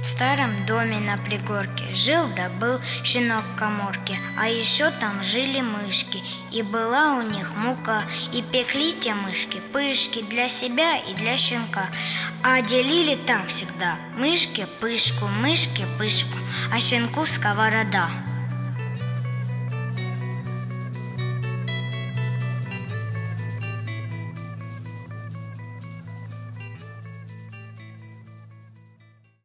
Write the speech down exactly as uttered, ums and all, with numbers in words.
В старом доме на пригорке жил да был щенок в каморке, а еще там жили мышки, и была у них мука, и пекли те мышки пышки для себя и для щенка. А делили так всегда: мышке пышку, мышке пышку, а щенку сковорода.